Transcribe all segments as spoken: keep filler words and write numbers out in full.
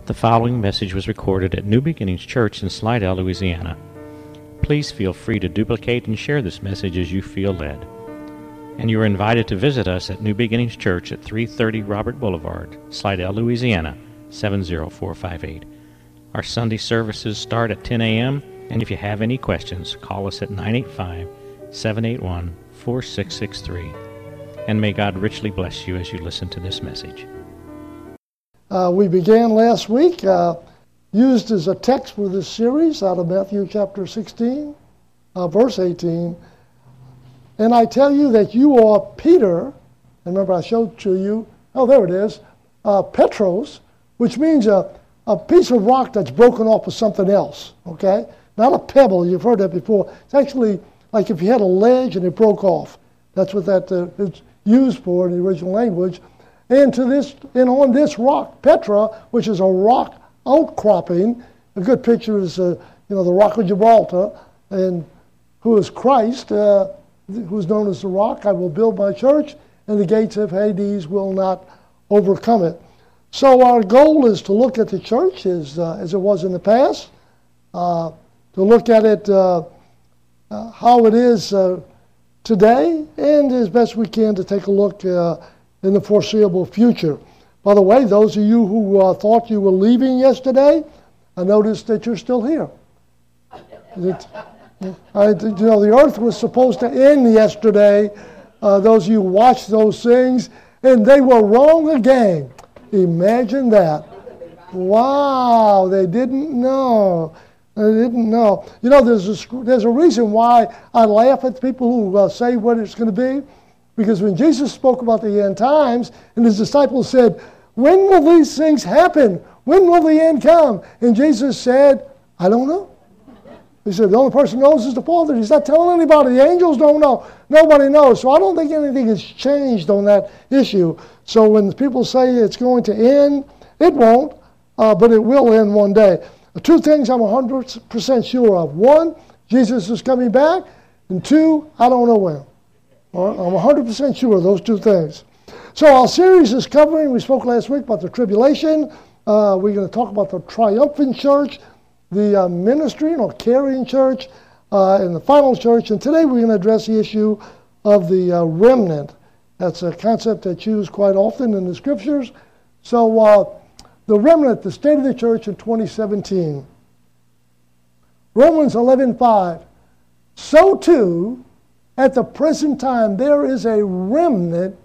The following message was recorded at New Beginnings Church in Slidell, Louisiana. Please feel free to duplicate and share this message as you feel led. And you are invited to visit us at New Beginnings Church at three thirty Robert Boulevard, Slidell, Louisiana, seven zero four five eight. Our Sunday services start at ten a.m., and if you have any questions, call us at nine eight five, seven eight one, four six six three. And may God richly bless you as you listen to this message. Uh, we began last week, uh, used as a text for this series out of Matthew chapter sixteen, uh, verse eighteen. And I tell you that you are Peter, and remember I showed to you, oh, there it is, uh, Petros, which means a, a piece of rock that's broken off of something else, okay? Not a pebble, you've heard that before. It's actually like if you had a ledge and it broke off. That's what that uh, is used for in the original language. And to this, and on this rock, Petra, which is a rock outcropping, a good picture is, uh, you know, the Rock of Gibraltar, and who is Christ, uh, who's known as the Rock. I will build my church, and the gates of Hades will not overcome it. So our goal is to look at the church as uh, as it was in the past, uh, to look at it uh, uh, how it is uh, today, and as best we can to take a look uh, in the foreseeable future. By the way, those of you who uh, thought you were leaving yesterday, I noticed that you're still here. It, I, you know, the earth was supposed to end yesterday. Uh, those of you who watched those things, and they were wrong again. Imagine that. Wow, they didn't know. They didn't know. You know, there's a, there's a reason why I laugh at people who uh, say what it's going to be. Because when Jesus spoke about the end times, and his disciples said, when will these things happen? When will the end come? And Jesus said, I don't know. He said, the only person who knows is the Father. He's not telling anybody. The angels don't know. Nobody knows. So I don't think anything has changed on that issue. So when people say it's going to end, it won't, uh, but it will end one day. Two things I'm one hundred percent sure of. One, Jesus is coming back. And two, I don't know when. I'm one hundred percent sure of those two things. So our series is covering, we spoke last week about the tribulation. Uh, we're going to talk about the triumphant church, the uh, ministry, or carrying church, uh, and the final church. And today we're going to address the issue of the uh, remnant. That's a concept that's used quite often in the scriptures. So uh, the remnant, the state of the church in twenty seventeen. Romans eleven five. So too, at the present time, there is a remnant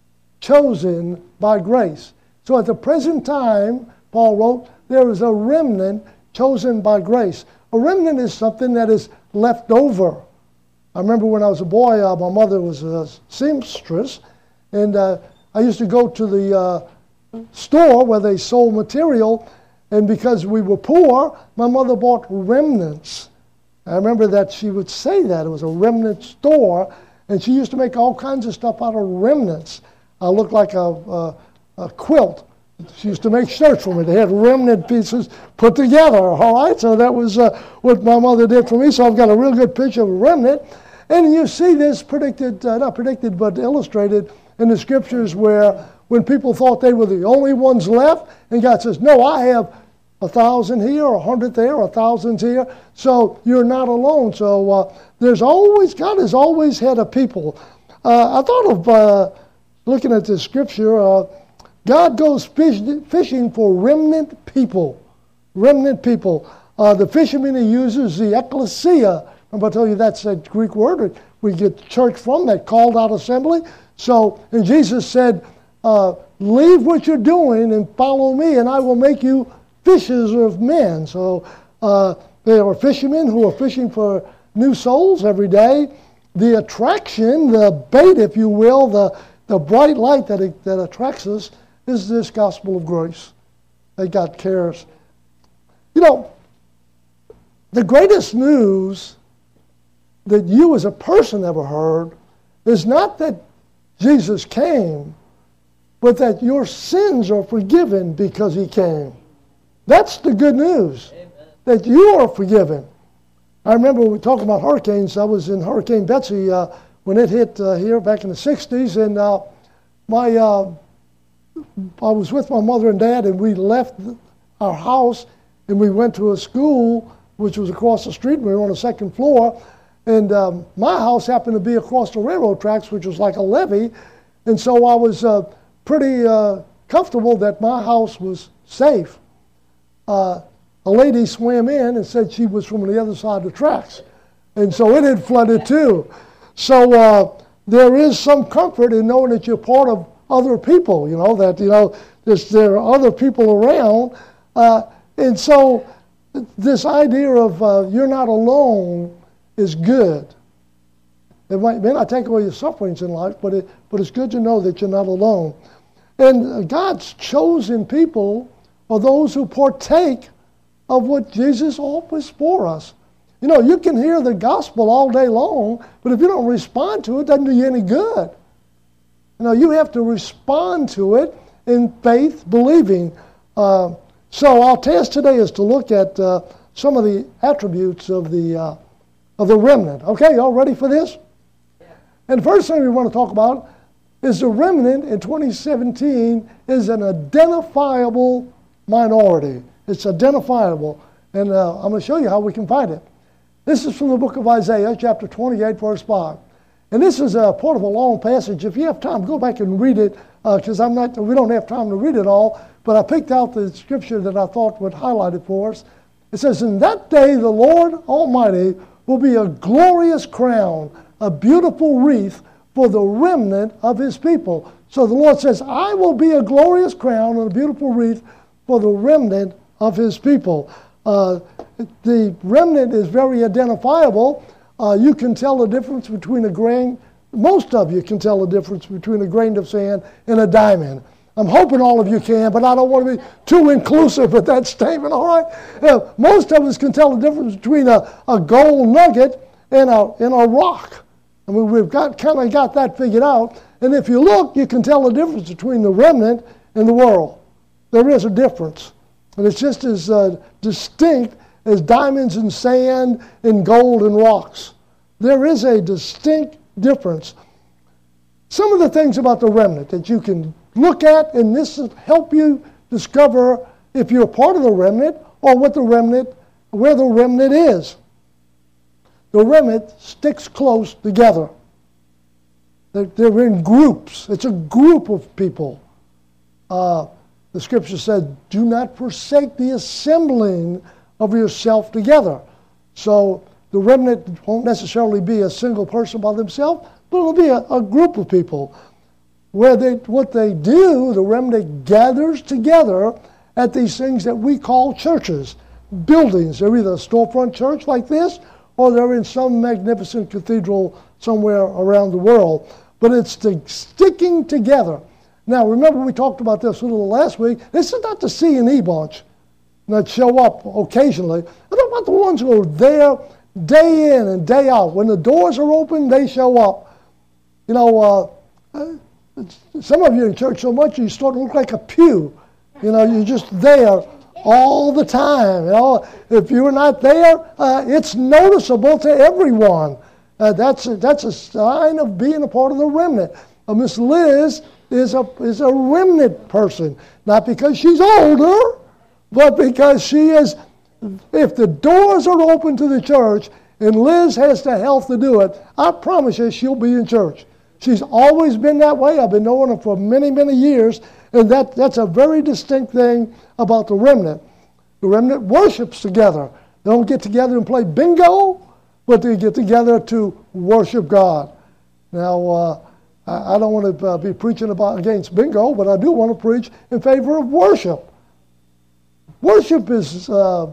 chosen by grace. So at the present time, Paul wrote, there is a remnant chosen by grace. A remnant is something that is left over. I remember when I was a boy, uh, my mother was a seamstress, and uh, I used to go to the uh, store where they sold material, and because we were poor, my mother bought remnants. I remember that she would say that. It was a remnant store, and she used to make all kinds of stuff out of remnants. I looked like a, a, a quilt. She used to make shirts for me. They had remnant pieces put together, all right? So that was uh, what my mother did for me. So I've got a real good picture of a remnant. And you see this predicted, uh, not predicted, but illustrated in the scriptures where when people thought they were the only ones left, and God says, no, I have a thousand here, a hundred there, a thousand here. So you're not alone. So uh, there's always, God has always had a people. Uh, I thought of uh, looking at this scripture, uh, God goes fish, fishing for remnant people. Remnant people. Uh, the fisherman he uses, the ecclesia. Remember I told you that's a Greek word. We get church from that, called out assembly. So, and Jesus said, uh, leave what you're doing and follow me, and I will make you fishers of men. So uh, there are fishermen who are fishing for new souls every day. The attraction, the bait, if you will, the, the bright light that, it, that attracts us is this gospel of grace that God cares. You know, the greatest news that you as a person ever heard is not that Jesus came, but that your sins are forgiven because he came. That's the good news, Amen. That you are forgiven. I remember we were talking about hurricanes. I was in Hurricane Betsy uh, when it hit uh, here back in the sixties, and uh, my uh, I was with my mother and dad, and we left our house, and we went to a school which was across the street. We were on the second floor, and um, my house happened to be across the railroad tracks, which was like a levee, and so I was uh, pretty uh, comfortable that my house was safe. Uh, a lady swam in and said she was from the other side of the tracks, and so it had flooded too. So uh, there is some comfort in knowing that you're part of other people, you know, that, you know, there's, there are other people around. Uh, and so this idea of uh, you're not alone is good. It might, may not take away your sufferings in life, but, it, but it's good to know that you're not alone. And God's chosen people are those who partake of what Jesus offers for us. You know, you can hear the gospel all day long, but if you don't respond to it, it doesn't do you any good. You know, you have to respond to it in faith, believing. Uh, so our task today is to look at uh, some of the attributes of the uh, of the remnant. Okay, y'all ready for this? Yeah. And the first thing we want to talk about is the remnant in twenty seventeen is an identifiable minority. It's identifiable, and uh, I'm going to show you how we can find it. This is from the book of Isaiah, chapter twenty-eight, verse five. And this is a part of a long passage. If you have time, go back and read it, because uh, I'm not. We don't have time to read it all. But I picked out the scripture that I thought would highlight it for us. It says, "In that day the Lord Almighty will be a glorious crown, a beautiful wreath for the remnant of His people." So the Lord says, "I will be a glorious crown and a beautiful wreath for the remnant of His people." Uh, the remnant is very identifiable. Uh, you can tell the difference between a grain, most of you can tell the difference between a grain of sand and a diamond. I'm hoping all of you can, but I don't want to be too inclusive with that statement, all right? Uh, most of us can tell the difference between a, a gold nugget and a, and a rock. I mean, we've got kind of got that figured out. And if you look, you can tell the difference between the remnant and the world. There is a difference. And it's just as uh, distinct as diamonds and sand and gold and rocks. There is a distinct difference. Some of the things about the remnant that you can look at, and this will help you discover if you're a part of the remnant or what the remnant, where the remnant is. The remnant sticks close together. They're, they're in groups. It's a group of people. Uh, the scripture said, "Do not forsake the assembling of yourself together." So the remnant won't necessarily be a single person by themselves, but it'll be a, a group of people. Where they, what they do, the remnant gathers together at these things that we call churches, buildings. They're either a storefront church like this, or they're in some magnificent cathedral somewhere around the world. But it's the sticking together. Now, remember we talked about this a little last week. This is not the C and E bunch that show up occasionally. I'm talking about the ones who are there day in and day out. When the doors are open, they show up. You know, uh, some of you in church so much you start to look like a pew. You know, you're just there all the time. You know, if you're not there, uh, it's noticeable to everyone. Uh, that's a, that's a sign of being a part of the remnant. Uh, Miss Liz is a is a remnant person, not because she's older, but because she is. If the doors are open to the church and Liz has the health to do it, I promise you she'll be in church. She's always been that way. I've been knowing her for many, many years, and that, that's a very distinct thing about the remnant. The remnant worships together. They don't get together and play bingo, but they get together to worship God. Now, uh, I, I don't want to uh, be preaching about against bingo, but I do want to preach in favor of worship. Worship is uh,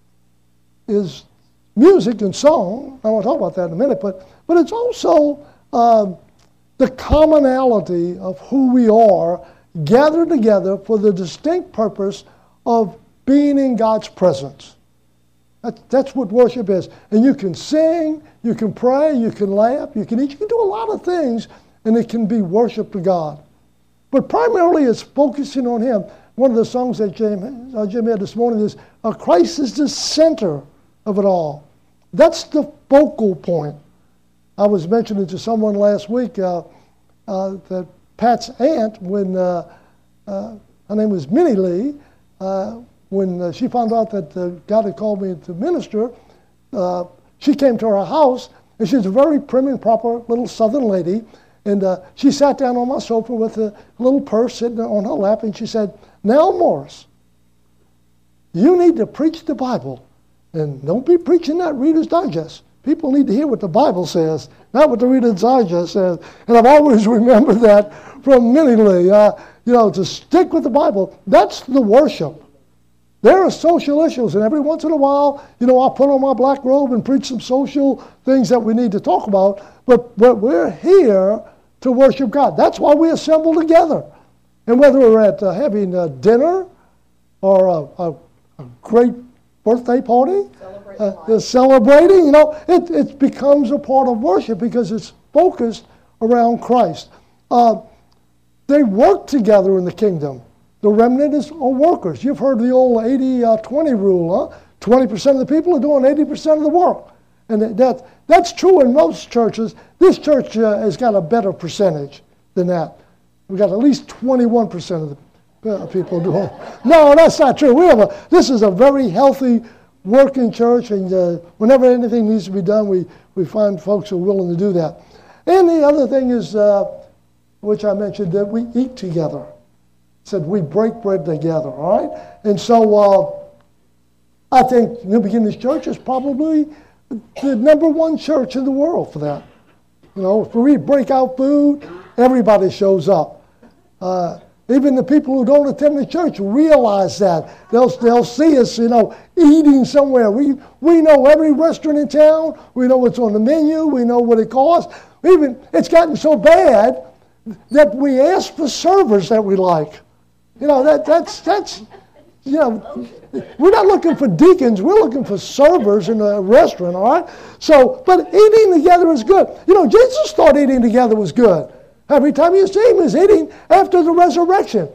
is music and song. I want to talk about that in a minute, but but it's also uh, the commonality of who we are gathered together for the distinct purpose of being in God's presence. That, that's what worship is. And you can sing, you can pray, you can laugh, you can eat, you can do a lot of things, and it can be worship to God. But primarily it's focusing on Him. One of the songs that Jim, uh, Jim had this morning is, uh, Christ is the center of it all. That's the focal point. I was mentioning to someone last week uh, uh, that Pat's aunt, when uh, uh, her name was Minnie Lee, uh, when uh, she found out that uh, God had called me to minister, uh, she came to our house, and she's a very prim and proper little Southern lady. And uh, she sat down on my sofa with a little purse sitting on her lap, and she said, "Now, Morris, you need to preach the Bible. And don't be preaching that Reader's Digest. People need to hear what the Bible says, not what the Reader's Digest says." And I've always remembered that from Minnie Lee. Uh, you know, to stick with the Bible. That's the worship. There are social issues, and every once in a while, you know, I'll put on my black robe and preach some social things that we need to talk about. But, but we're here to worship God. That's why we assemble together. And whether we're at uh, having a dinner or a, a, a great birthday party, uh, celebrating, you know, it, it becomes a part of worship because it's focused around Christ. Uh, they work together in the kingdom. The remnant is are workers. You've heard the old eighty twenty rule, huh? twenty percent of the people are doing eighty percent of the work. And that, that's true in most churches. This church uh, has got a better percentage than that. We've got at least twenty-one percent of the uh, people doing. No, that's not true. We have a, this is a very healthy working church, and uh, whenever anything needs to be done, we, we find folks who are willing to do that. And the other thing is, uh, which I mentioned, that we eat together. Said we break bread together, all right? And so uh, I think New Beginnings Church is probably the number one church in the world for that. You know, if we break out food, everybody shows up. Uh, even the people who don't attend the church realize that. They'll, they'll see us, you know, eating somewhere. We, we know every restaurant in town. We know what's on the menu. We know what it costs. Even, it's gotten so bad that we ask for servers that we like. You know, that that's, that's, you know, we're not looking for deacons. We're looking for servers in a restaurant, all right? So, but eating together is good. You know, Jesus thought eating together was good. Every time you see him, he's eating after the resurrection.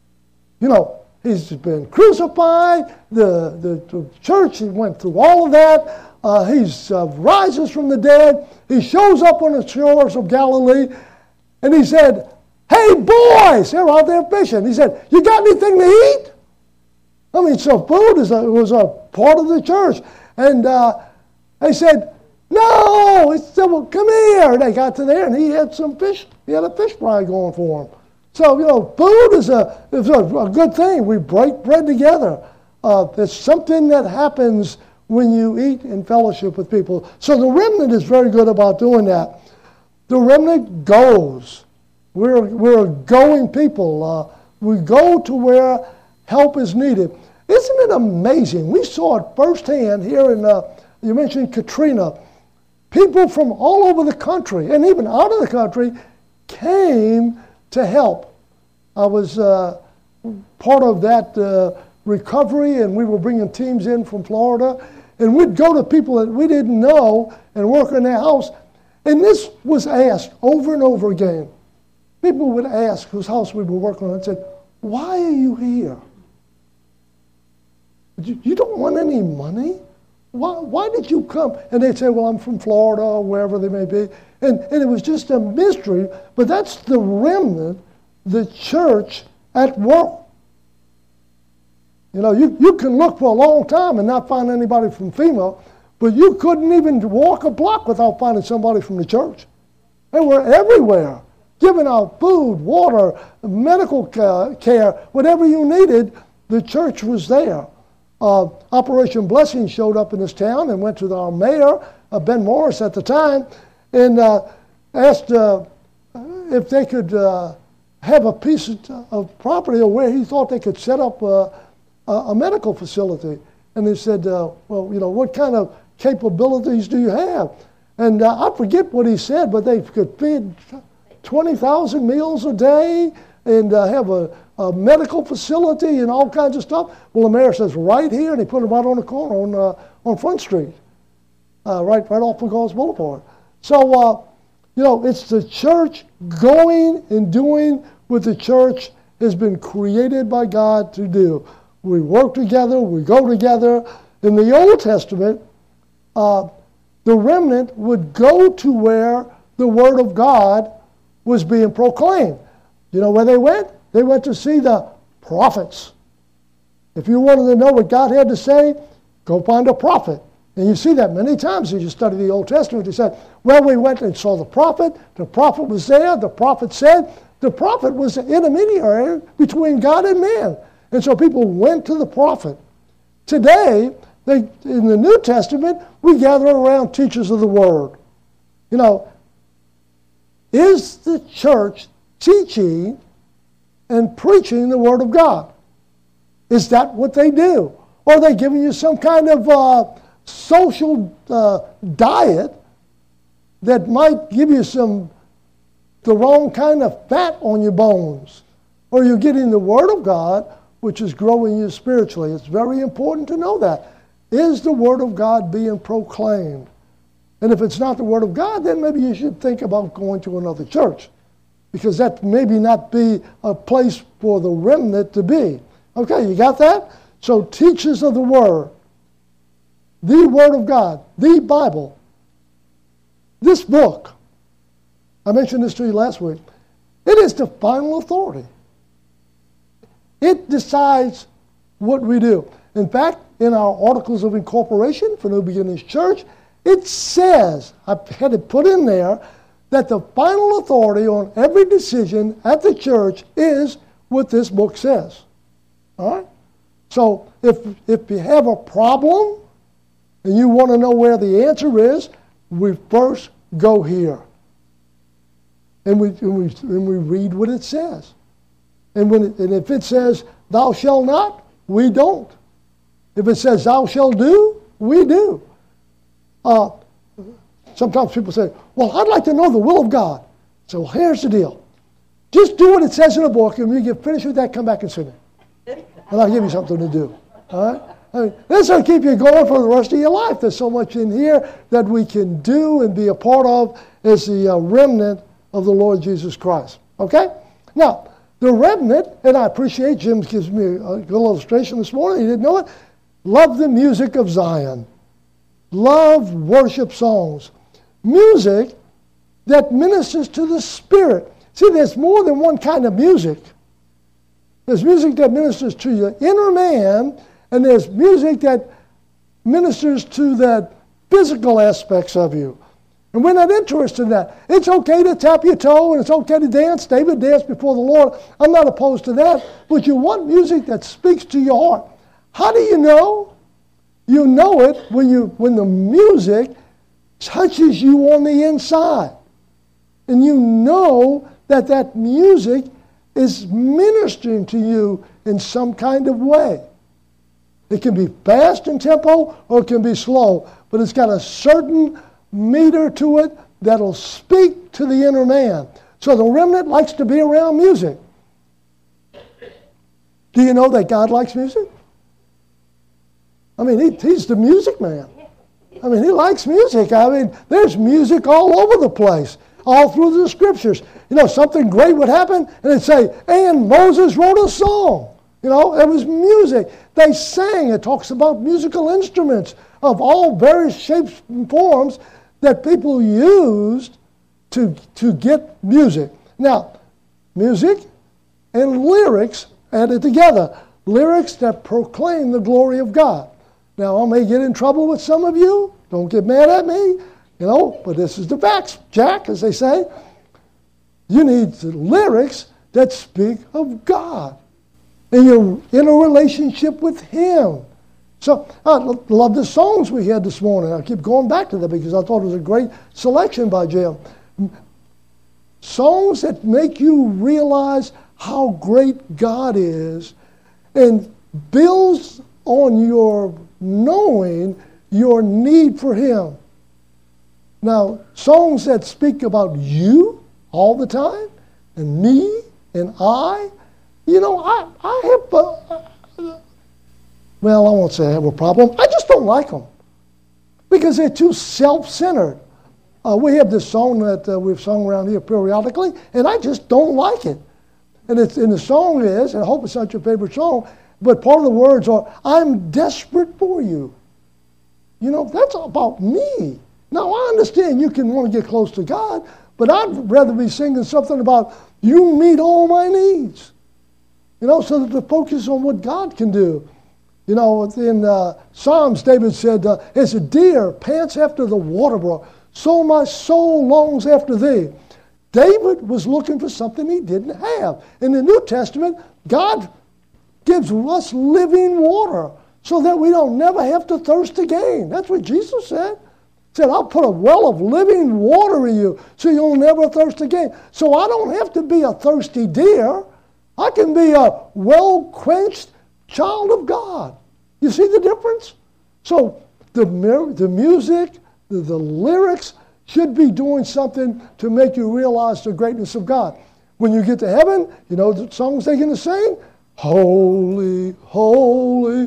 You know, he's been crucified. The, the, the church, he went through all of that. Uh, he uh, rises from the dead. He shows up on the shores of Galilee, and he said, "Hey, boys," they're out there fishing. He said, "You got anything to eat?" I mean, so food is a, was a part of the church. And uh, they said, "No." He said, "Well, come here." They got to there, and he had some fish. He had a fish fry going for him. So, you know, food is a, is a, a good thing. We break bread together. Uh, it's something that happens when you eat in fellowship with people. So the remnant is very good about doing that. The remnant goes. We're, we're going people. Uh, we go to where help is needed. Isn't it amazing? We saw it firsthand here in, uh, you mentioned Katrina. People from all over the country, and even out of the country, came to help. I was uh, part of that uh, recovery, and we were bringing teams in from Florida, and we'd go to people that we didn't know and work in their house, and this was asked over and over again. People would ask whose house we were working on and said, "Why are you here? You, you don't want any money? Why, why did you come?" And they'd say, "Well, I'm from Florida," or wherever they may be. And, and it was just a mystery, but that's the remnant, the church at work. You know, you, you can look for a long time and not find anybody from FEMA, but you couldn't even walk a block without finding somebody from the church. They were everywhere, giving out food, water, medical care, whatever you needed, the church was there. Uh, Operation Blessing showed up in this town and went to our mayor, uh, Ben Morris at the time, and uh, asked uh, if they could uh, have a piece of property or where he thought they could set up uh, a medical facility. And they said, uh, well, you know, what kind of capabilities do you have? And uh, I forget what he said, but they could feed twenty thousand meals a day and uh, have a, a medical facility and all kinds of stuff. Well, the mayor says, right here, and he put them right on the corner on uh, on Front Street, uh, right right off of Gauls Boulevard. So, uh, you know, it's the church going and doing what the church has been created by God to do. We work together, we go together. In the Old Testament, uh, the remnant would go to where the Word of God was being proclaimed. You know where they went? They went to see the prophets. If you wanted to know what God had to say, go find a prophet. And you see that many times as you study the Old Testament. He said, well, we went and saw the prophet. The prophet was there. The prophet said. The prophet was the intermediary between God and man. And so people went to the prophet. Today, they, in the New Testament, we gather around teachers of the Word. You know, is the church teaching and preaching the Word of God? Is that what they do? Or are they giving you some kind of uh, social uh, diet that might give you some the wrong kind of fat on your bones? Or you're getting the Word of God, which is growing you spiritually. It's very important to know that. Is the Word of God being proclaimed? And if it's not the Word of God, then maybe you should think about going to another church, because that maybe not be a place for the remnant to be. Okay, you got that? So teachers of the Word, the Word of God, the Bible, this book, I mentioned this to you last week, it is the final authority. It decides what we do. In fact, in our Articles of Incorporation for New Beginnings Church, it says, I had it put in there, that the final authority on every decision at the church is what this book says. All right? So if, if you have a problem and you want to know where the answer is, we first go here. And we, and we, and we read what it says. And, when it, and if it says, thou shalt not, we don't. If it says, thou shalt do, we do. Uh, sometimes people say, well, I'd like to know the will of God. So well, here's the deal. Just do what it says in the book, and when you get finished with that, come back and see me. And I'll give you something to do. All right? I mean, this will keep you going for the rest of your life. There's so much in here that we can do and be a part of as the uh, remnant of the Lord Jesus Christ. Okay? Now, the remnant, and I appreciate Jim gives me a good illustration this morning. He didn't know it. Love the music of Zion. Love worship songs. Music that ministers to the Spirit. See, there's more than one kind of music. There's music that ministers to your inner man, and there's music that ministers to the physical aspects of you. And we're not interested in that. It's okay to tap your toe and it's okay to dance. David danced before the Lord. I'm not opposed to that. But you want music that speaks to your heart. How do you know? You know it when you when the music touches you on the inside. And you know that that music is ministering to you in some kind of way. It can be fast in tempo or it can be slow, but it's got a certain meter to it that'll speak to the inner man. So the remnant likes to be around music. Do you know that God likes music? I mean, he, he's the music man. I mean, he likes music. I mean, there's music all over the place, all through the scriptures. You know, something great would happen, and it'd say, and Moses wrote a song. You know, it was music. They sang. It talks about musical instruments of all various shapes and forms that people used to, to get music. Now, music and lyrics added together. Lyrics that proclaim the glory of God. Now, I may get in trouble with some of you. Don't get mad at me. You know, but this is the facts, Jack, as they say. You need lyrics that speak of God. And you're in a relationship with Him. So I love the songs we had this morning. I keep going back to them because I thought it was a great selection by Jim. Songs that make you realize how great God is and builds on your knowing your need for Him. Now, songs that speak about you all the time, and me, and I, you know, I, I have, uh, well, I won't say I have a problem. I just don't like them because they're too self-centered. Uh, we have this song that uh, we've sung around here periodically, and I just don't like it. And, it's, and the song is, and I hope it's not your favorite song, but part of the words are, I'm desperate for you. You know, that's about me. Now, I understand you can want to get close to God, but I'd rather be singing something about, you meet all my needs. You know, so that the focus on what God can do. You know, in uh, Psalms, David said, uh, as a deer pants after the water brook, so my soul longs after thee. David was looking for something he didn't have. In the New Testament, God gives us living water so that we don't never have to thirst again. That's what Jesus said. He said, I'll put a well of living water in you so you'll never thirst again. So I don't have to be a thirsty deer. I can be a well-quenched child of God. You see the difference? So the, the music, the, the lyrics should be doing something to make you realize the greatness of God. When you get to heaven, you know the songs they're going to sing? Holy, holy,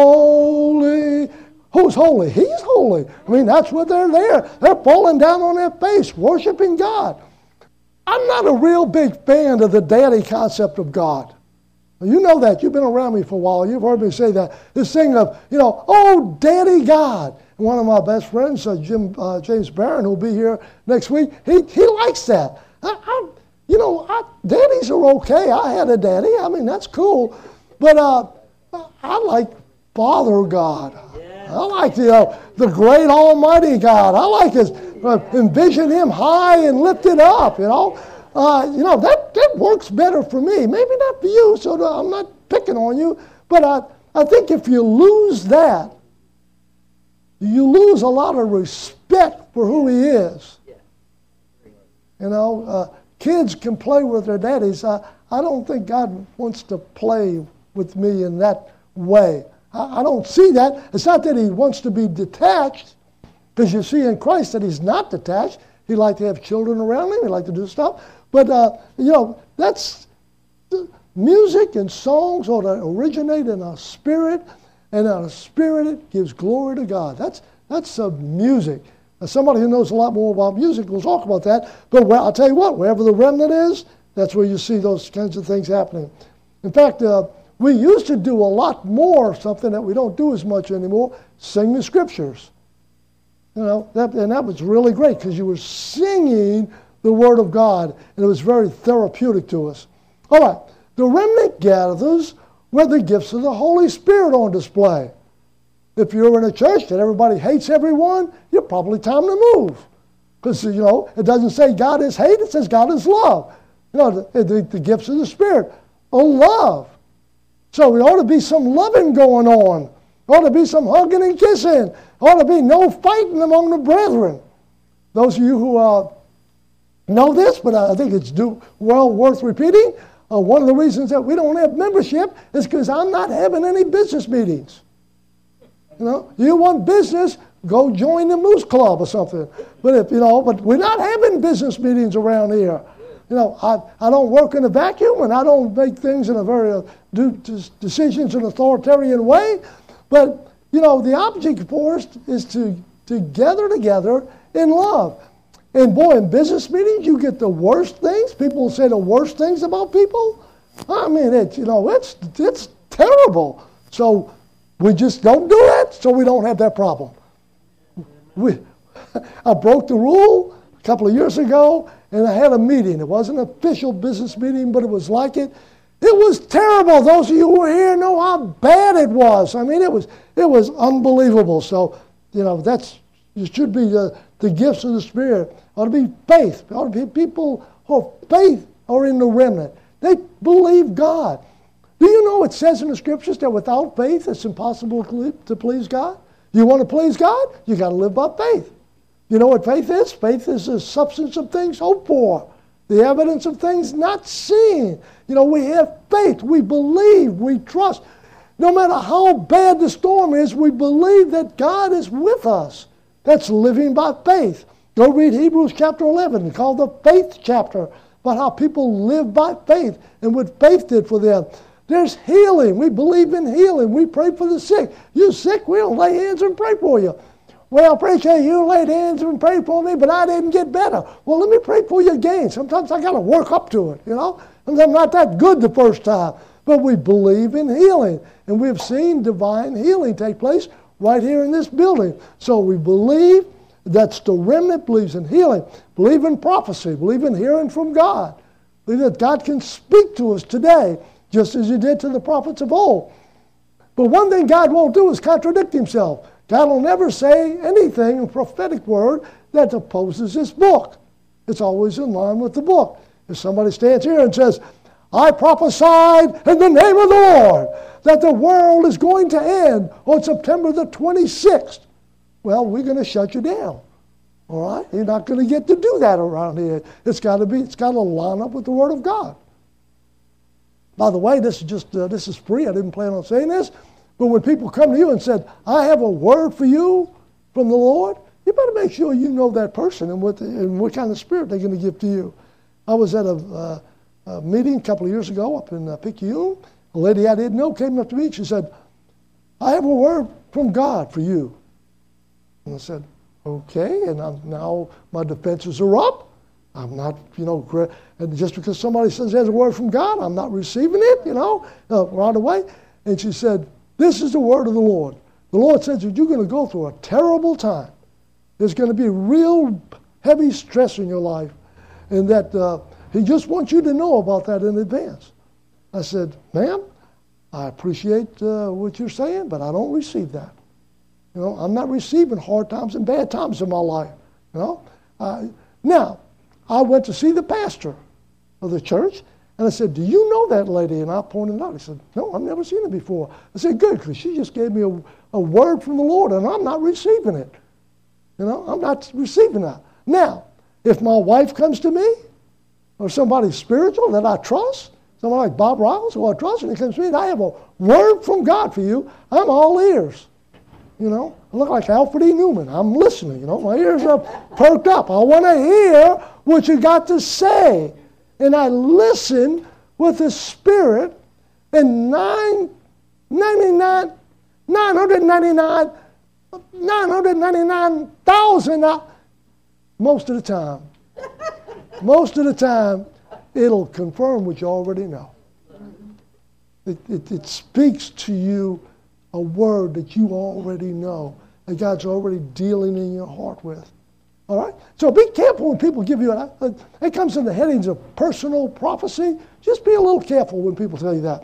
holy. Who's holy? He's holy. I mean, that's what they're there. They're falling down on their face, worshiping God. I'm not a real big fan of the daddy concept of God. You know that. You've been around me for a while. You've heard me say that. This thing of, you know, oh, Daddy God. And one of my best friends, uh, Jim uh, James Barron, who'll be here next week, he, he likes that. I, I, you know, I, daddies are okay. I had a daddy. I mean, that's cool. But uh, I like Father God. Yeah. I like, you know, the great almighty God. I like his, uh, envision him high and lifted up, you know. Uh, you know, that, that works better for me. Maybe not for you, so I'm not picking on you. But I, I think if you lose that, you lose a lot of respect for who he is. You know, uh, kids can play with their daddies. I, I don't think God wants to play with me in that way. I, I don't see that. It's not that he wants to be detached, because you see in Christ that he's not detached. He liked to have children around him. He liked to do stuff. But, uh, you know, that's music and songs ought to originate in our spirit, and our spirit it gives glory to God. That's that's uh, music. Now, somebody who knows a lot more about music will talk about that. But where, I'll tell you what, wherever the remnant is, that's where you see those kinds of things happening. In fact, uh, we used to do a lot more, something that we don't do as much anymore, sing the scriptures. You know, that, and that was really great because you were singing the Word of God, and it was very therapeutic to us. All right, the remnant gathers where the gifts of the Holy Spirit are on display. If you're in a church that everybody hates everyone, you're probably time to move. Because, you know, it doesn't say God is hate, it says God is love. You know, the, the, the gifts of the Spirit are love. So there ought to be some loving going on. There ought to be some hugging and kissing. There ought to be no fighting among the brethren. Those of you who uh, know this, but I think it's do, well worth repeating, uh, one of the reasons that we don't have membership is because I'm not having any business meetings. You know, you want business, go join the Moose Club or something. But if you know, but we're not having business meetings around here. You know, I, I don't work in a vacuum, and I don't make things in a very uh, do decisions in an authoritarian way. But you know, the object for us is to to gather together in love. And boy, in business meetings, you get the worst things. People say the worst things about people. I mean, it's you know, it's it's terrible. So we just don't do that, so we don't have that problem. We, I broke the rule a couple of years ago, and I had a meeting. It wasn't an official business meeting, but it was like it. It was terrible. Those of you who were here know how bad it was. I mean, it was it was unbelievable. So, you know, that's it should be the, the gifts of the Spirit. It ought to be faith. It ought to be people who have faith are in the remnant. They believe God. Do you know it says in the Scriptures that without faith it's impossible to please God? You want to please God? You got to live by faith. You know what faith is? Faith is the substance of things hoped for, the evidence of things not seen. You know, we have faith. We believe. We trust. No matter how bad the storm is, we believe that God is with us. That's living by faith. Go read Hebrews chapter eleven, called the faith chapter, about how people live by faith and what faith did for them. There's healing. We believe in healing. We pray for the sick. You sick, we don't lay hands and pray for you. Well, appreciate you laid hands and prayed for me, but I didn't get better. Well, let me pray for you again. Sometimes I got to work up to it, you know. And I'm not that good the first time. But we believe in healing. And we've seen divine healing take place right here in this building. So we believe that's the remnant believes in healing. Believe in prophecy. Believe in hearing from God. Believe that God can speak to us today, just as he did to the prophets of old. But one thing God won't do is contradict himself. God will never say anything in prophetic word that opposes this book. It's always in line with the book. If somebody stands here and says, I prophesied in the name of the Lord that the world is going to end on September the twenty-sixth, well, we're going to shut you down. All right? You're not going to get to do that around here. It's got to be, it's got to line up with the Word of God. By the way, this is just, uh, this is free. I didn't plan on saying this. But when people come to you and said, I have a word for you from the Lord, you better make sure you know that person and what, the, and what kind of spirit they're going to give to you. I was at a, uh, a meeting a couple of years ago up in uh, Picayune. A lady I didn't know came up to me and she said, I have a word from God for you. And I said, okay, and I'm, now my defenses are up. I'm not, you know, and just because somebody says there's a word from God, I'm not receiving it, you know, uh, right away. And she said, this is the word of the Lord. The Lord says that you're going to go through a terrible time. There's going to be real heavy stress in your life, and that uh, he just wants you to know about that in advance. I said, ma'am, I appreciate uh, what you're saying, but I don't receive that. You know, I'm not receiving hard times and bad times in my life. You know, uh, now I went to see the pastor of the church, and I said, do you know that lady? And I pointed out. He said, no, I've never seen her before. I said, good, because she just gave me a, a word from the Lord, and I'm not receiving it. You know, I'm not receiving that. Now, if my wife comes to me, or somebody spiritual that I trust, somebody like Bob Riles, who I trust, and he comes to me and I have a word from God for you, I'm all ears. You know, I look like Alfred E. Newman. I'm listening, you know, my ears are perked up. I want to hear what you got to say. And I listen with the Spirit, and nine ninety-nine, nine hundred ninety-nine, nine hundred ninety-nine thousand, most of the time, most of the time, it'll confirm what you already know. It, it, it speaks to you a word that you already know, that God's already dealing in your heart with. All right? So be careful when people give you an, uh, it comes in the headings of personal prophecy. Just be a little careful when people tell you that.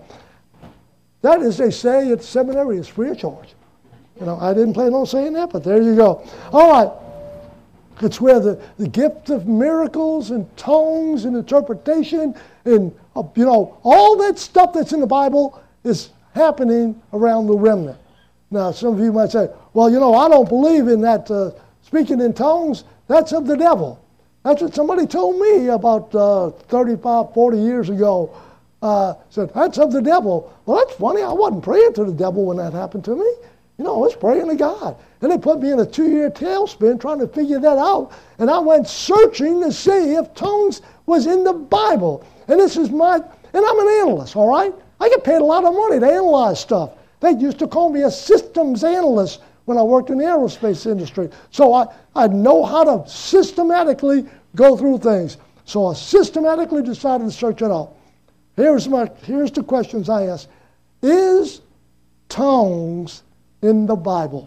That, as they say at seminary, is free of charge. You know, I didn't plan on saying that, but there you go. All right. It's where the, the gift of miracles and tongues and interpretation and, uh, you know, all that stuff that's in the Bible is happening around the remnant. Now, some of you might say, well, you know, I don't believe in that uh, speaking in tongues. That's of the devil. That's what somebody told me about uh, thirty-five, forty years ago. Uh, said, that's of the devil. Well, that's funny. I wasn't praying to the devil when that happened to me. You know, I was praying to God. And they put me in a two-year tailspin trying to figure that out. And I went searching to see if tongues was in the Bible. And this is my, and I'm an analyst, all right? I get paid a lot of money to analyze stuff. They used to call me a systems analyst when I worked in the aerospace industry. So I, I know how to systematically go through things. So I systematically decided to search it out. Here's my, here's the questions I ask. Is tongues in the Bible?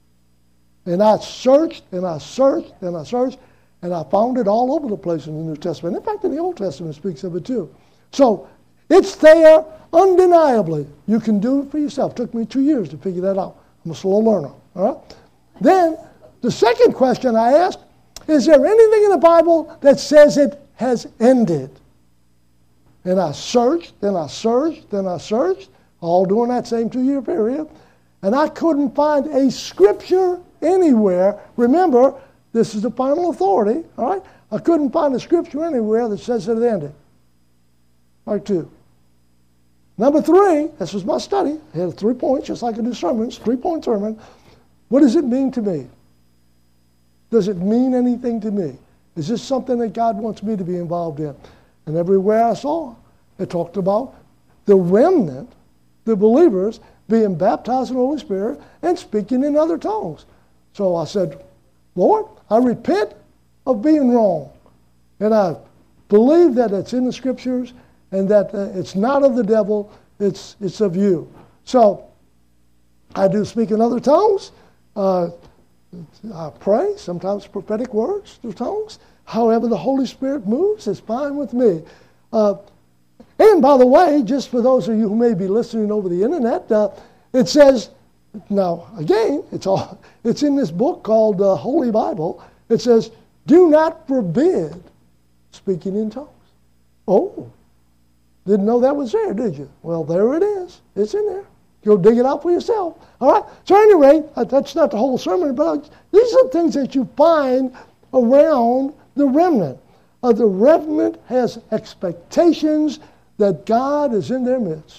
And I searched, and I searched, and I searched, and I found it all over the place in the New Testament. In fact, in the Old Testament it speaks of it too. So it's there undeniably. You can do it for yourself. It took me two years to figure that out. I'm a slow learner. All right? Then the second question I asked, is there anything in the Bible that says it has ended? And I searched, then I searched, then I searched, all during that same two-year period. And I couldn't find a scripture anywhere. Remember, this is the final authority, all right? I couldn't find a scripture anywhere that says it ended. Part two. Number three, this was my study. I had three points, just like I do sermons, three-point sermon. What does it mean to me? Does it mean anything to me? Is this something that God wants me to be involved in? And everywhere I saw, it talked about the remnant, the believers, being baptized in the Holy Spirit and speaking in other tongues. So I said, Lord, I repent of being wrong. And I believe that it's in the Scriptures and that uh, it's not of the devil, it's, it's of you. So I do speak in other tongues. Uh, I pray, sometimes prophetic words through tongues. However the Holy Spirit moves, it's fine with me. Uh, and by the way, just for those of you who may be listening over the internet, uh, It says, now again, it's all it's in this book called the uh, Holy Bible. It says, do not forbid speaking in tongues. Oh, didn't know that was there, did you? Well, there it is. It's in there. Go dig it out for yourself. All right? So anyway, that's not the whole sermon, but these are things that you find around the remnant. Uh, the remnant has expectations that God is in their midst.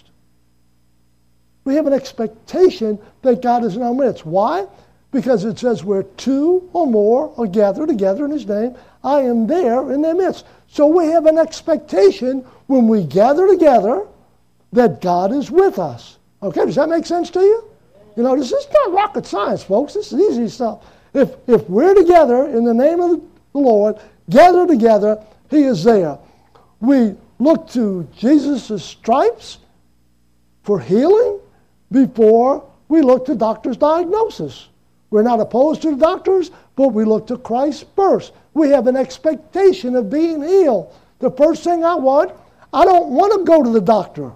We have an expectation that God is in our midst. Why? Because it says where two or more are gathered together in His name, I am there in their midst. So we have an expectation when we gather together that God is with us. Okay, does that make sense to you? You know, this is not rocket science, folks. This is easy stuff. If, if we're together in the name of the Lord, gather together, He is there. We look to Jesus' stripes for healing before we look to doctors' diagnosis. We're not opposed to the doctors, but we look to Christ first. We have an expectation of being healed. The first thing I want, I don't want to go to the doctor.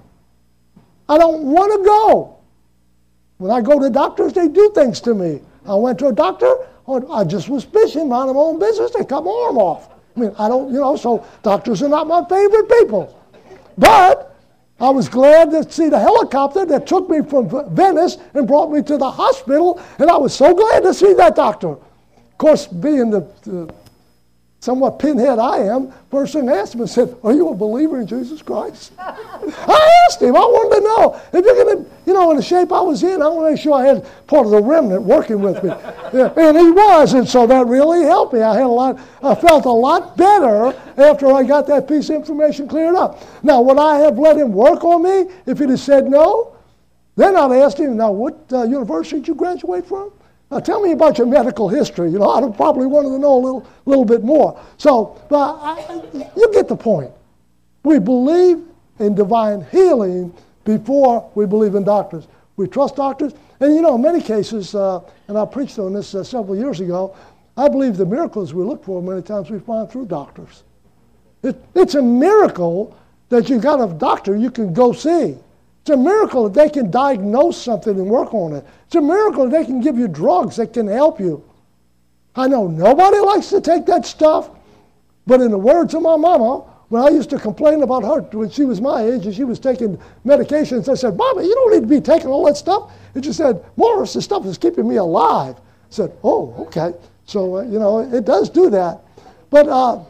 I don't want to go. When I go to doctors, they do things to me. I went to a doctor, I just was fishing, minding my own business, they cut my arm off. I mean, I don't, you know, so doctors are not my favorite people. But I was glad to see the helicopter that took me from Venice and brought me to the hospital, and I was so glad to see that doctor. Of course, being the, the somewhat pinhead I am, first thing I asked him, I said, are you a believer in Jesus Christ? I asked him, I wanted to know. If you're going to, you know, in the shape I was in, I want to make sure I had part of the remnant working with me. Yeah, and he was, and so that really helped me. I had a lot, I felt a lot better after I got that piece of information cleared up. Now, would I have let him work on me if he'd have said no? Then I'd asked him, now, what uh, university did you graduate from? Now, tell me about your medical history. You know, I'd probably wanted to know a little, little bit more. So, but I, you get the point. We believe in divine healing before we believe in doctors. We trust doctors. And, you know, in many cases, uh, and I preached on this uh, several years ago, I believe the miracles we look for many times we find through doctors. It, it's a miracle that you got a doctor you can go see. It's a miracle that they can diagnose something and work on it. It's a miracle that they can give you drugs that can help you. I know nobody likes to take that stuff, but in the words of my mama, when I used to complain about her when she was my age and she was taking medications, I said, Mama, you don't need to be taking all that stuff. And she said, Morris, this stuff is keeping me alive. I said, oh, okay. So, uh, you know, it does do that. But, uh,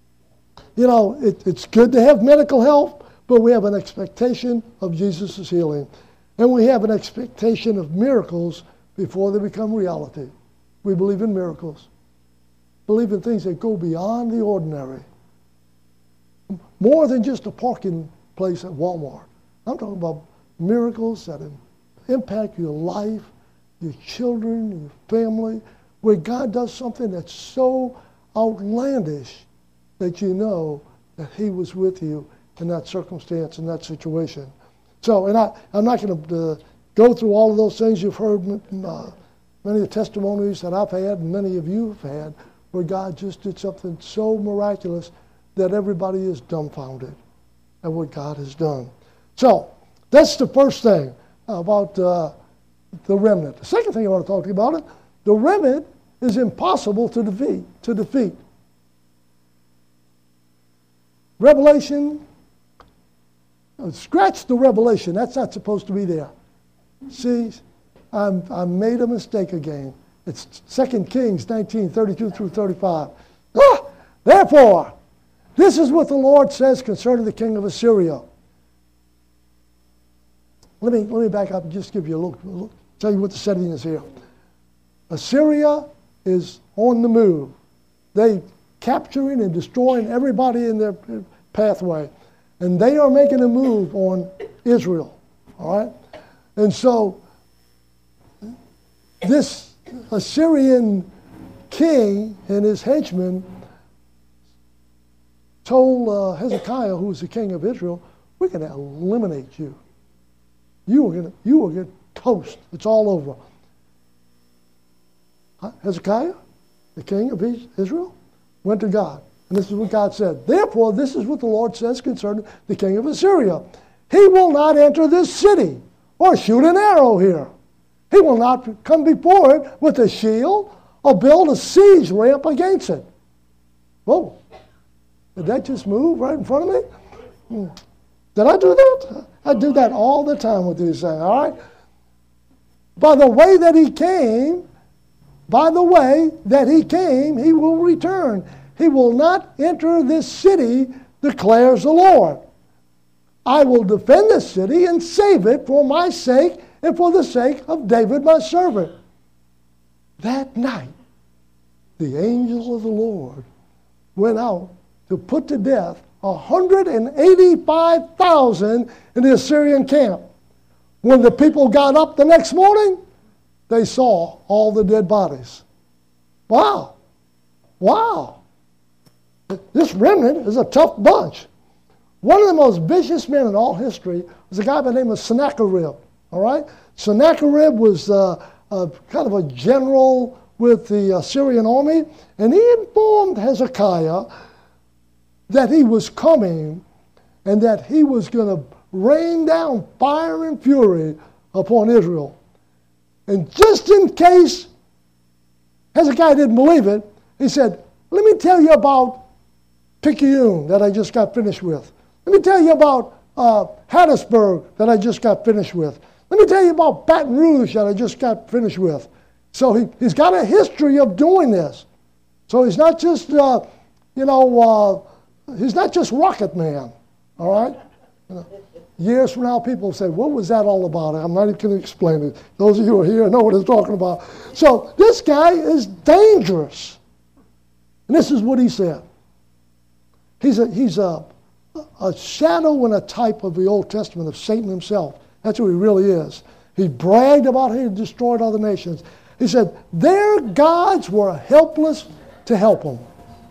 you know, it, it's good to have medical help. But we have an expectation of Jesus' healing. And we have an expectation of miracles before they become reality. We believe in miracles. Believe in things that go beyond the ordinary. More than just a parking place at Walmart. I'm talking about miracles that impact your life, your children, your family, where God does something that's so outlandish that you know that He was with you in that circumstance, in that situation. So, and I, I'm not going to uh, go through all of those things. You've heard uh, many of the testimonies that I've had and many of you have had where God just did something so miraculous that everybody is dumbfounded at what God has done. So, that's the first thing about uh, the remnant. The second thing I want to talk to you about it, the remnant is impossible to defeat. To defeat. Revelation. Scratch the revelation. That's not supposed to be there. See, I'm, I made a mistake again. It's Second Kings nineteen, thirty-two through thirty-five. Ah! Therefore, this is what the Lord says concerning the king of Assyria. Let me, let me back up and just give you a look, look, tell you what the setting is here. Assyria is on the move. They capturing and destroying everybody in their pathway. And they are making a move on Israel, all right? And so this Assyrian king and his henchmen told uh, Hezekiah, who was the king of Israel, we're going to eliminate you. You are going to you are going to toast. It's all over. Huh? Hezekiah, the king of Israel, went to God. And this is what God said. Therefore, this is what the Lord says concerning the king of Assyria. He will not enter this city or shoot an arrow here. He will not come before it with a shield or build a siege ramp against it. Whoa. Did that just move right in front of me? Hmm. Did I do that? I do that all the time with these things, all right? By the way that he came, by the way that he came, he will return. He will not enter this city, declares the Lord. I will defend this city and save it for my sake and for the sake of David my servant. That night, the angel of the Lord went out to put to death one hundred eighty-five thousand in the Assyrian camp. When the people got up the next morning, they saw all the dead bodies. Wow. Wow. This remnant is a tough bunch. One of the most vicious men in all history was a guy by the name of Sennacherib. All right? Sennacherib was uh, a, kind of a general with the Assyrian army, and he informed Hezekiah that he was coming and that he was going to rain down fire and fury upon Israel. And just in case Hezekiah didn't believe it, he said, let me tell you about Picayune that I just got finished with. Let me tell you about uh, Hattiesburg that I just got finished with. Let me tell you about Baton Rouge that I just got finished with. So he, he's got a history of doing this. So he's not just, uh, you know, uh, he's not just Rocket Man, all right? You know, years from now, people say, what was that all about? I'm not even going to explain it. Those of you who are here know what I'm talking about. So this guy is dangerous. And this is what he said. He's a, he's a, a shadow and a type of the Old Testament of Satan himself. That's who he really is. He bragged about how he had destroyed other nations. He said, their gods were helpless to help them.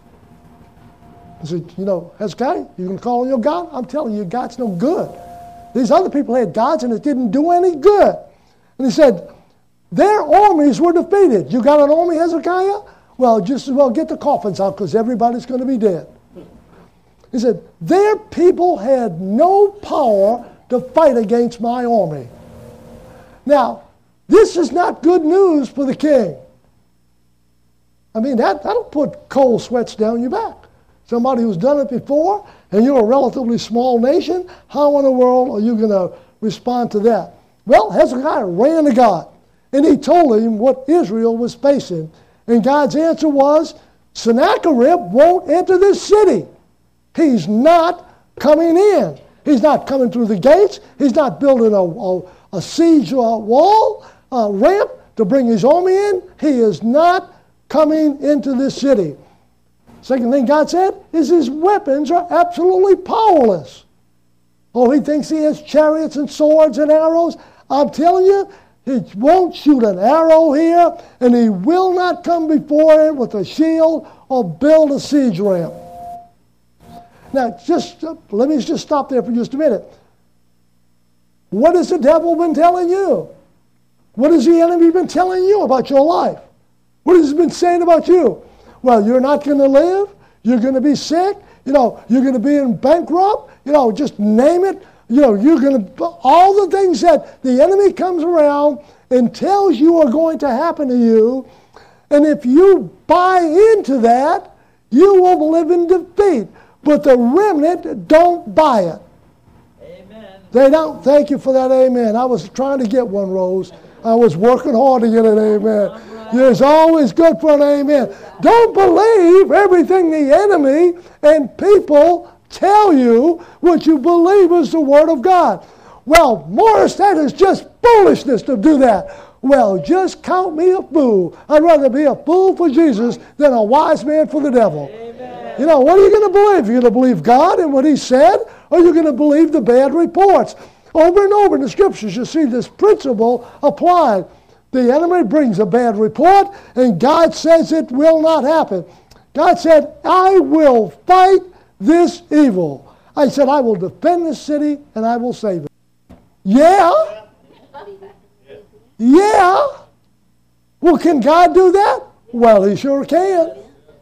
He said, you know, Hezekiah, you can call on your God? I'm telling you, God's no good. These other people had gods and it didn't do any good. And he said, their armies were defeated. You got an army, Hezekiah? Well, just as well get the coffins out because everybody's going to be dead. He said, their people had no power to fight against my army. Now, this is not good news for the king. I mean, that, that'll put cold sweats down your back. Somebody who's done it before, and you're a relatively small nation, how in the world are you going to respond to that? Well, Hezekiah ran to God, and he told him what Israel was facing. And God's answer was, Sennacherib won't enter this city. He's not coming in. He's not coming through the gates. He's not building a, a, a siege uh, wall, a ramp to bring his army in. He is not coming into this city. Second thing God said is his weapons are absolutely powerless. Oh, he thinks he has chariots and swords and arrows. I'm telling you, he won't shoot an arrow here, and he will not come before it with a shield or build a siege ramp. Now, just uh, let me just stop there for just a minute. What has the devil been telling you? What has the enemy been telling you about your life? What has he been saying about you? Well, you're not going to live. You're going to be sick. You know, you're going to be in bankrupt. You know, just name it. You know, you're going to, all the things that the enemy comes around and tells you are going to happen to you. And if you buy into that, you will live in defeat. But the remnant don't buy it. Amen. They don't. Thank you for that amen. I was trying to get one, Rose. I was working hard to get an amen. It's always good for an amen. Don't believe everything the enemy and people tell you. What you believe is the Word of God. Well, Morris, that is just foolishness to do that. Well, just count me a fool. I'd rather be a fool for Jesus than a wise man for the devil. Amen. You know, what are you going to believe? You're going to believe God and what He said, or you're going to believe the bad reports? Over and over in the Scriptures, you see this principle applied. The enemy brings a bad report, and God says it will not happen. God said, I will fight this evil. I said, I will defend this city, and I will save it. Yeah? Yeah? Well, can God do that? Well, He sure can.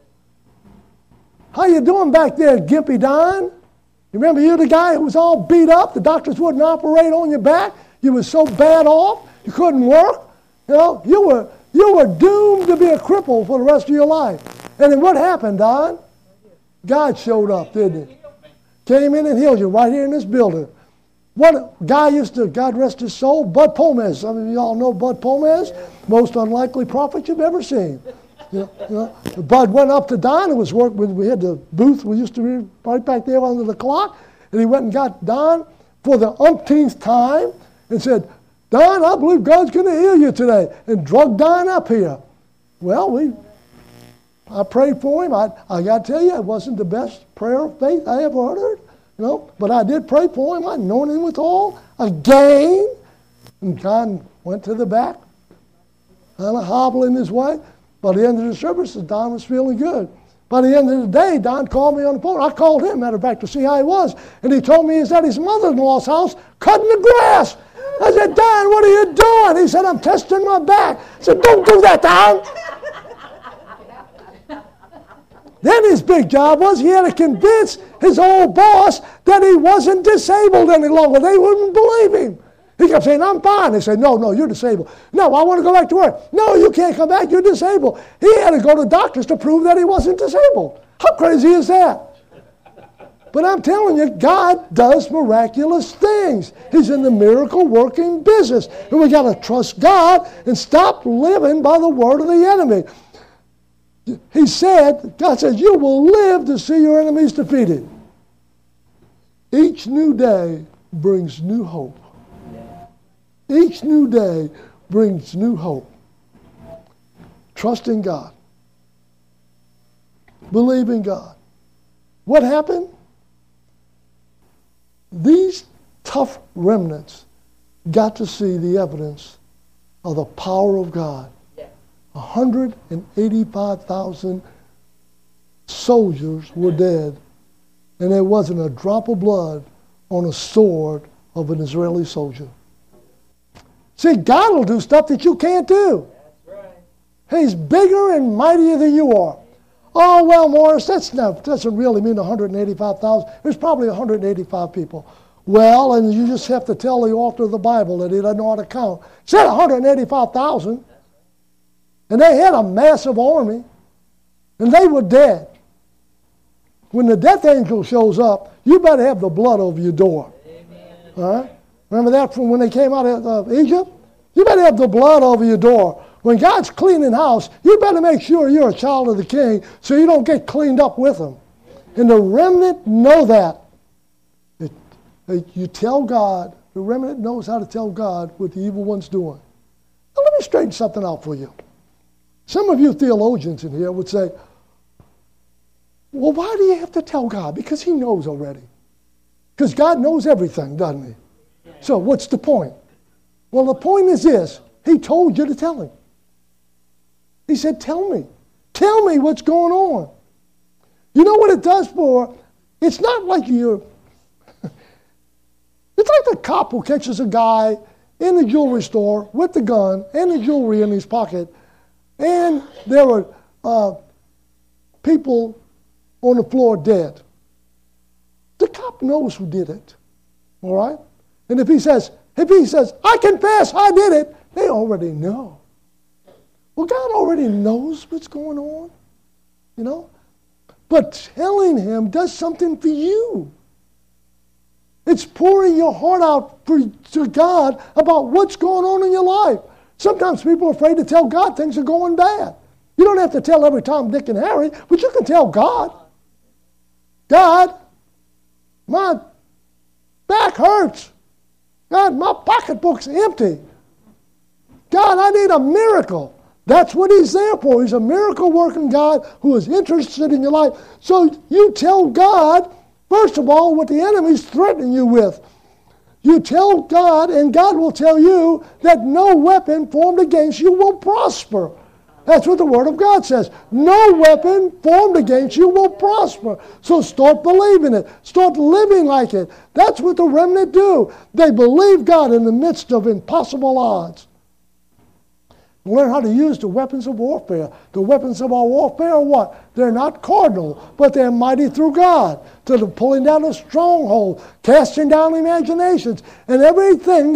How you doing back there, Gimpy Don? You remember you the guy who was all beat up? The doctors wouldn't operate on your back? You were so bad off, you couldn't work. You know, you were you were doomed to be a cripple for the rest of your life. And then what happened, Don? God showed up, didn't he? Came in and healed you right here in this building. What guy used to, God rest his soul, Bud Pomez. Some of you all know Bud Pomez, most unlikely prophet you've ever seen. You know, you know, Bud went up to Don and was working. We had the booth we used to be right back there under the clock, and he went and got Don for the umpteenth time and said, "Don, I believe God's going to heal you today," and drug Don up here. Well, we, I prayed for him. I, I got to tell you, it wasn't the best prayer of faith I ever heard. You know, but I did pray for him. I anointed him with oil again. And God went to the back, kind of hobbling his way. By the end of the service, Don was feeling good. By the end of the day, Don called me on the phone. I called him, matter of fact, to see how he was. And he told me he's at his mother-in-law's house cutting the grass. I said, "Don, what are you doing?" He said, "I'm testing my back." I said, "Don't do that, Don." Then his big job was he had to convince his old boss that he wasn't disabled any longer. They wouldn't believe him. He kept saying, "I'm fine." They said, "No, no, you're disabled." "No, I want to go back to work." "No, you can't come back. You're disabled." He had to go to doctors to prove that he wasn't disabled. How crazy is that? But I'm telling you, God does miraculous things. He's in the miracle working business. And we got to trust God and stop living by the word of the enemy. He said, God says, "You will live to see your enemies defeated." Each new day brings new hope. Each new day brings new hope. Trust in God. Believe in God. What happened? These tough remnants got to see the evidence of the power of God. one hundred eighty-five thousand soldiers were dead, and there wasn't a drop of blood on a sword of an Israeli soldier. See, God will do stuff that you can't do. That's right. He's bigger and mightier than you are. "Oh, well, Morris, that's not, doesn't really mean one hundred eighty-five thousand. There's probably one hundred eighty-five people." Well, and you just have to tell the author of the Bible that he doesn't know how to count. He said one hundred eighty-five thousand. And they had a massive army, and they were dead. When the death angel shows up, you better have the blood over your door. Amen. All right? Remember that from when they came out of Egypt? You better have the blood over your door. When God's cleaning house, you better make sure you're a child of the King so you don't get cleaned up with him. And the remnant know that. It, it, you tell God, the remnant knows how to tell God what the evil one's doing. Now let me straighten something out for you. Some of you theologians in here would say, "Well, why do you have to tell God?" Because he knows already. Because God knows everything, doesn't he? So what's the point? Well, the point is this. He told you to tell him. He said, "Tell me. Tell me what's going on." You know what it does for? It's not like you're... It's like the cop who catches a guy in the jewelry store with the gun and the jewelry in his pocket, and there were uh, people on the floor dead. The cop knows who did it, all right? And if he says, if he says, "I confess, I did it," they already know. Well, God already knows what's going on, you know? But telling him does something for you. It's pouring your heart out for, to God about what's going on in your life. Sometimes people are afraid to tell God things are going bad. You don't have to tell every Tom, Dick, and Harry, but you can tell God. "God, my back hurts. God, my pocketbook's empty. God, I need a miracle." That's what he's there for. He's a miracle-working God who is interested in your life. So you tell God, first of all, what the enemy's threatening you with. You tell God, and God will tell you that no weapon formed against you will prosper. That's what the Word of God says. No weapon formed against you will prosper. So start believing it. Start living like it. That's what the remnant do. They believe God in the midst of impossible odds. Learn how to use the weapons of warfare. The weapons of our warfare are what? They're not cardinal, but they're mighty through God, to the pulling down of strongholds, casting down imaginations, and everything that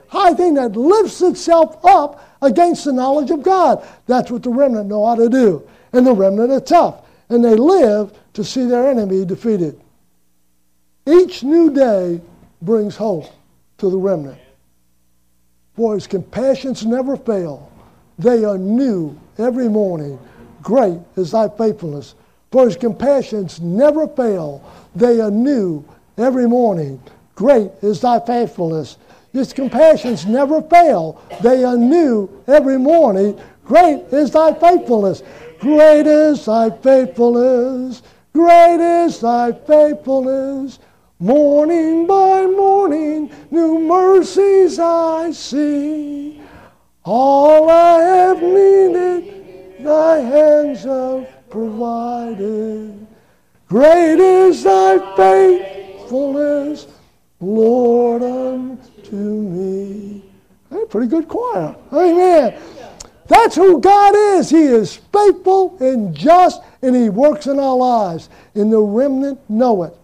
high thing that lifts itself up against the knowledge of God. That's what the remnant know how to do. And the remnant are tough. And they live to see their enemy defeated. Each new day brings hope to the remnant. For his compassions never fail. They are new every morning. Great is thy faithfulness. For his compassions never fail. They are new every morning. Great is thy faithfulness. His compassions never fail. They are new every morning. Great is thy faithfulness. Great is thy faithfulness. Great is thy faithfulness. Morning by morning, new mercies I see. All I have needed, thy hands have provided. Great is thy faithfulness, Lord, unto me. Hey, pretty good choir. Amen. That's who God is. He is faithful and just, and he works in our lives. And the remnant know it.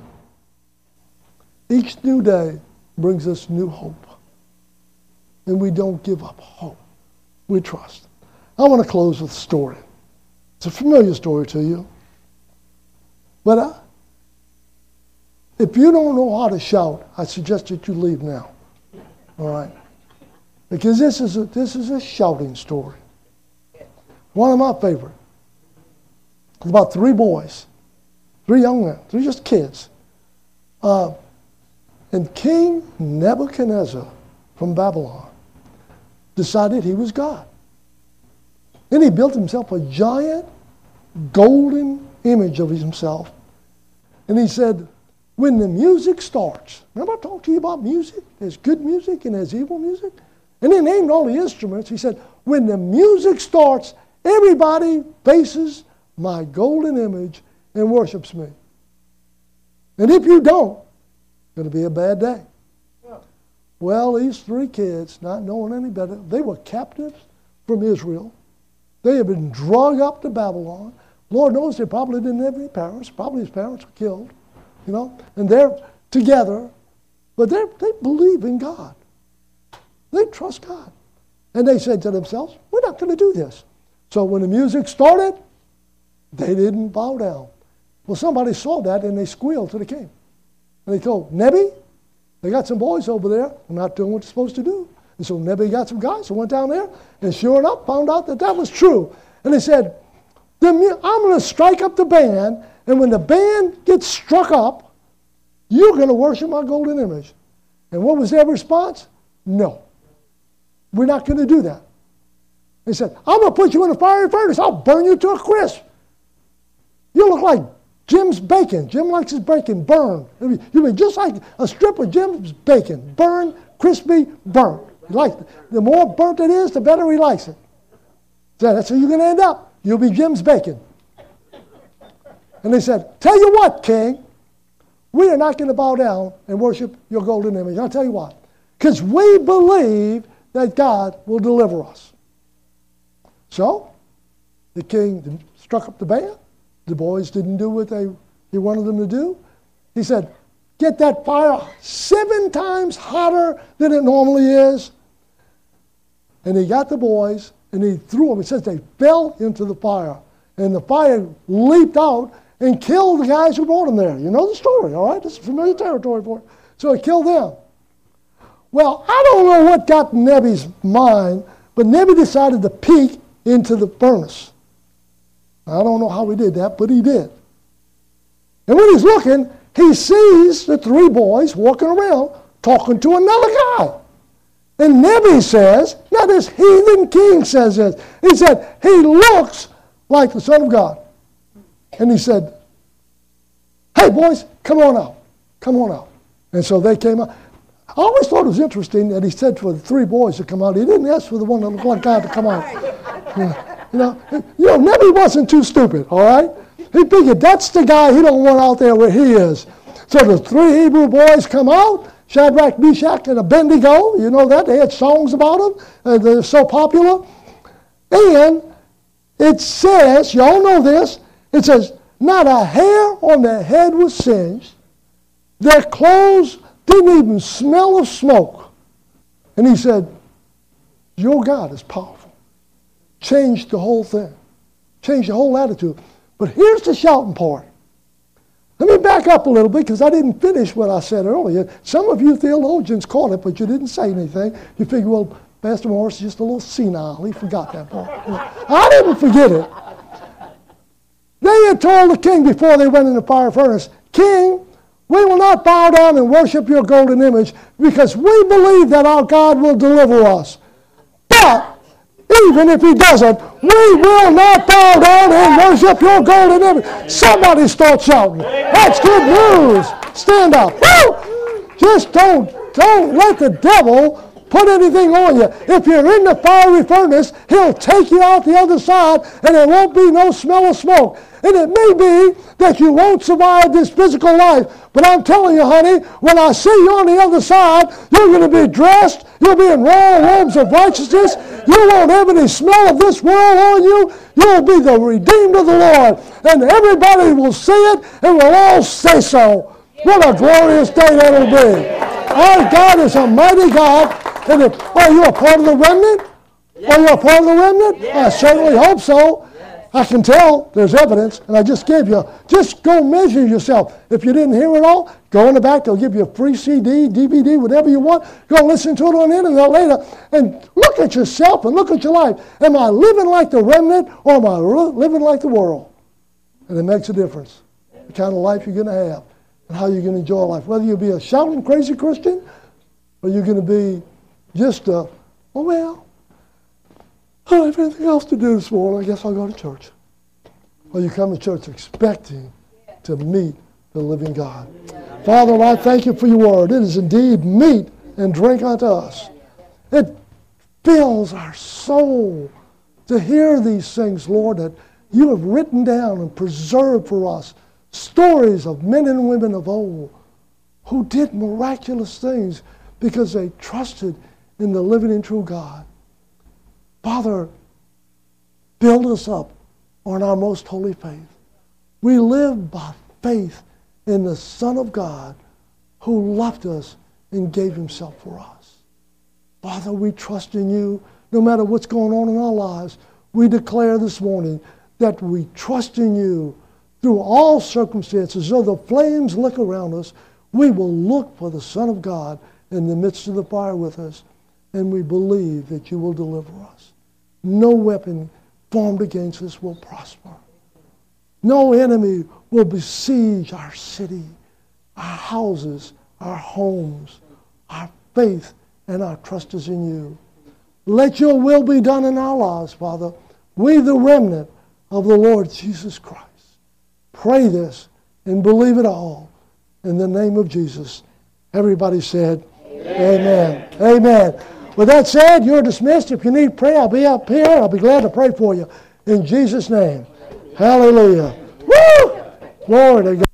Each new day brings us new hope. And we don't give up hope. We trust. I want to close with a story. It's a familiar story to you. But uh, if you don't know how to shout, I suggest that you leave now. All right? Because this is a, this is a shouting story. One of my favorite. It's about three boys, three young men, three just kids. Uh, and King Nebuchadnezzar from Babylon decided he was God. And he built himself a giant golden image of himself. And he said, when the music starts, remember I talked to you about music? There's good music and there's evil music. And he named all the instruments. He said, when the music starts, everybody faces my golden image and worships me. And if you don't, it's going to be a bad day. Yeah. Well, these three kids, not knowing any better, they were captives from Israel. They had been dragged up to Babylon. Lord knows they probably didn't have any parents. Probably his parents were killed, you know. And they're together, but they they believe in God. They trust God. And they said to themselves, we're not going to do this. So when the music started, they didn't bow down. Well, somebody saw that and they squealed to the king. And they told Nebi, they got some boys over there, they're not doing what they're supposed to do. And so Nebi got some guys who went down there, and sure enough, found out that that was true. And they said, I'm going to strike up the band, and when the band gets struck up, you're going to worship my golden image. And what was their response? No. We're not going to do that. They said, I'm going to put you in a fiery furnace. I'll burn you to a crisp. You look like Jim's bacon. Jim likes his bacon burned. You mean just like a strip of Jim's bacon. Burned, crispy, burnt. He likes it. The more burnt it is, the better he likes it. So that's how you're going to end up. You'll be Jim's bacon. And they said, tell you what, king, we are not going to bow down and worship your golden image. I'll tell you why. Because we believe that God will deliver us. So, the king struck up the band. The boys didn't do what they, he wanted them to do. He said, get that fire seven times hotter than it normally is. And he got the boys, and he threw them. It says they fell into the fire. And the fire leaped out and killed the guys who brought them there. You know the story, all right? This is familiar territory for it. So it killed them. Well, I don't know what got in Nebi's mind, but Nebi decided to peek into the furnace. I don't know how he did that, but he did. And when he's looking, he sees the three boys walking around talking to another guy. And Nebi says, now this heathen king says this, he said, he looks like the Son of God. And he said, hey boys, come on out. Come on out. And so they came out. I always thought it was interesting that he said for the three boys to come out. He didn't ask for the one that looked like God to come out. You know, you know, Nebi wasn't too stupid, all right? He figured that's the guy he don't want out there where he is. So the three Hebrew boys come out, Shadrach, Meshach, and Abednego. You know that. They had songs about them. Uh, they're so popular. And it says, y'all know this, it says, not a hair on their head was singed. Their clothes didn't even smell of smoke. And he said, your God is powerful. Changed the whole thing. Changed the whole attitude. But here's the shouting part. Let me back up a little bit because I didn't finish what I said earlier. Some of you theologians caught it, but you didn't say anything. You figure, well, Pastor Morris is just a little senile. He forgot that part. I didn't forget it. They had told the king before they went in the fire furnace, King, we will not bow down and worship your golden image because we believe that our God will deliver us. But even if he doesn't, we will not bow down and worship your golden image. Somebody start shouting. That's good news. Stand up. Woo! Just don't, don't let the devil put anything on you. If you're in the fiery furnace, he'll take you out the other side and there won't be no smell of smoke. And it may be that you won't survive this physical life. But I'm telling you, honey, when I see you on the other side, you're going to be dressed. You'll be in royal robes of righteousness. You won't have any smell of this world on you. You'll be the redeemed of the Lord. And everybody will see it and will all say so. What a glorious day that will be. Our God is a mighty God. And if, are you a part of the remnant? Are you a part of the remnant? I certainly hope so. I can tell there's evidence, and I just gave you, just go measure yourself. If you didn't hear it all, go in the back. They'll give you a free C D, D V D, whatever you want. Go listen to it on the internet later, and look at yourself and look at your life. Am I living like the remnant, or am I living like the world? And it makes a difference, the kind of life you're going to have and how you're going to enjoy life. Whether you be a shouting crazy Christian, or you're going to be just a, oh, well, I don't have anything else to do this morning. I guess I'll go to church. Or you come to church expecting to meet the living God. Father, I thank you for your word. It is indeed meat and drink unto us. It fills our soul to hear these things, Lord, that you have written down and preserved for us. Stories of men and women of old who did miraculous things because they trusted in the living and true God. Father, build us up on our most holy faith. We live by faith in the Son of God who loved us and gave himself for us. Father, we trust in you no matter what's going on in our lives. We declare this morning that we trust in you through all circumstances. Though the flames lick around us, we will look for the Son of God in the midst of the fire with us, and we believe that you will deliver us. No weapon formed against us will prosper. No enemy will besiege our city, our houses, our homes. Our faith and our trust is in you. Let your will be done in our lives, Father. We, the remnant of the Lord Jesus Christ, pray this and believe it all in the name of Jesus. Everybody said, Amen. Amen. Amen. With that said, you're dismissed. If you need prayer, I'll be up here. I'll be glad to pray for you. In Jesus' name. Hallelujah. Woo! Glory to God.